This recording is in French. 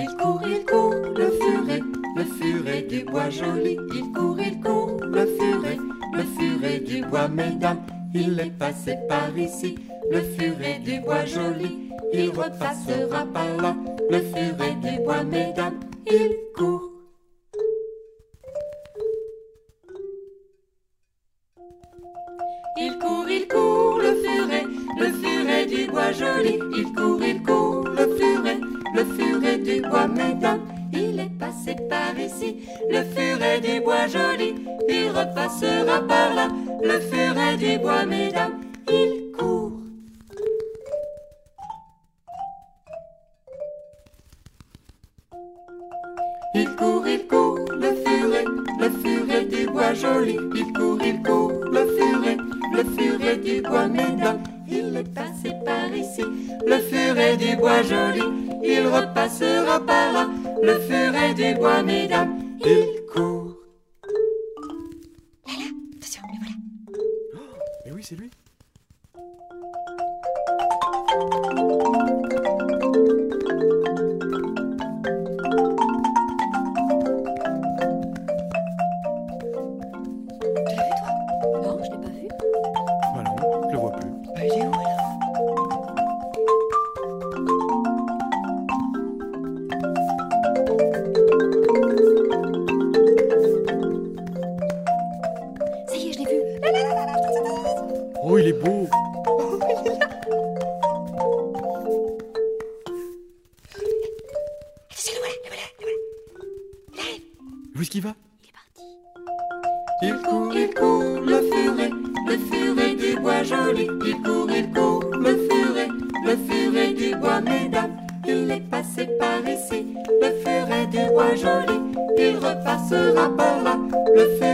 il court, le furet du bois joli. Il court, le furet du bois, mesdames. Il est passé par ici, le furet du bois joli. Il repassera par là, le furet du bois, mesdames. Il court. Il court, le furet du bois joli. Il court, le furet du bois, mesdames. Il est passé par ici, le furet du bois joli. Il repassera par là, le furet du bois, mesdames. Il court. Il court, le furet du bois joli. Il court, le furet du bois, mesdames. Il est passé par ici, le furet du bois joli. Il repassera par là, le furet du bois, mesdames. Il court. Là, attention, le voilà. Oh, mais oui, c'est lui. Tu l'as vu, toi? Non, je l'ai pas vu. Bah non, je le vois plus. Bah, il est où alors? Ça y est, je l'ai vu. Oh, il est beau. Attention, le voilà. Il arrive. Où est-ce qu'il va? Il est parti. Il court, le furet du bois joli. Il court, le furet du bois, mesdames. Il est passé par ici, le furet du bois joli. Il repassera par là, le furet